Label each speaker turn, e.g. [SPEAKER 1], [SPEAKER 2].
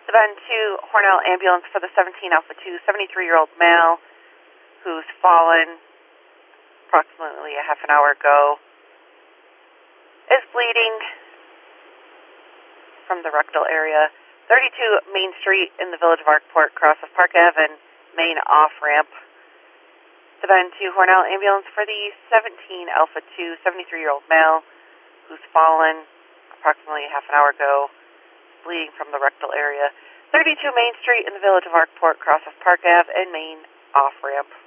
[SPEAKER 1] Then 2 Hornell ambulance for the 17 Alpha 2, 73-year-old male who's fallen approximately a half an hour ago, is bleeding from the rectal area. 32 Main Street in the village of Arkport, cross of Park Ave and main off-ramp. Then 2 Hornell ambulance for the 17 Alpha 2, 73-year-old male who's fallen approximately a half an hour ago, bleeding from the rectal area. 32 Main Street in the village of Arkport, cross of Park Ave and main off-ramp.